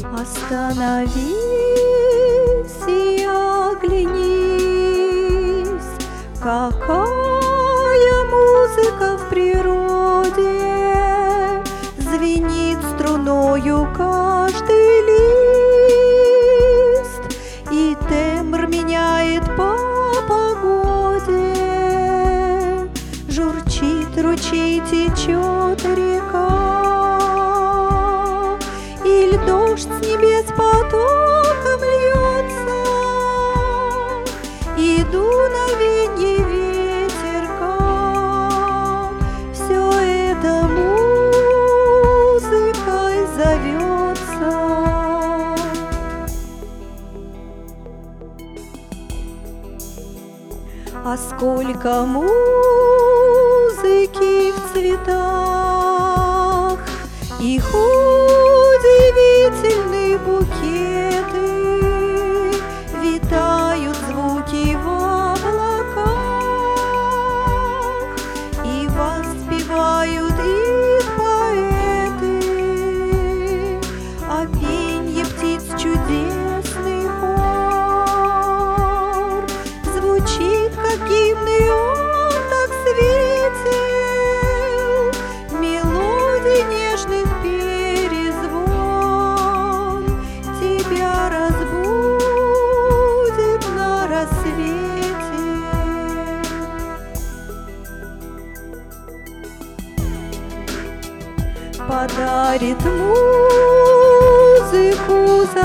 Остановись и оглянись, какая музыка в природе, звенит струною каждый лист, и тембр меняет по погоде. Журчит ручей, течет река, или дождь с небес потоком льется, и дуновенье ветерка. Все это музыкой зовется. А сколько музыки в цветах, их удивительные букеты, витают звуки в облаках, и воспевают их поэты, а пенье птиц чудесный хор звучит, как гимн, и он так светил, мелодий нежных перезвон тебя разбудит на рассвете. Подарит музыку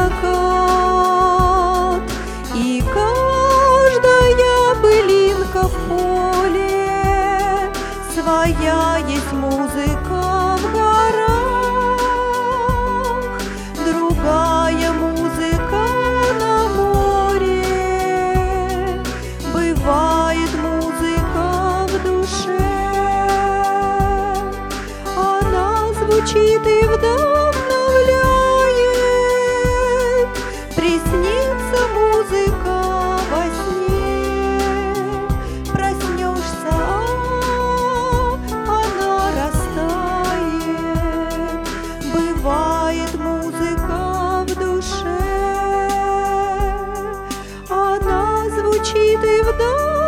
закат, и каждая пылинка в поле своя есть музыка в горах, другая музыка на море, бывает музыка в душе. Она звучит и вдохновляет, приснится музыка во сне, проснешься, она растает. Бывает музыка в душе, она звучит и вдохновляет.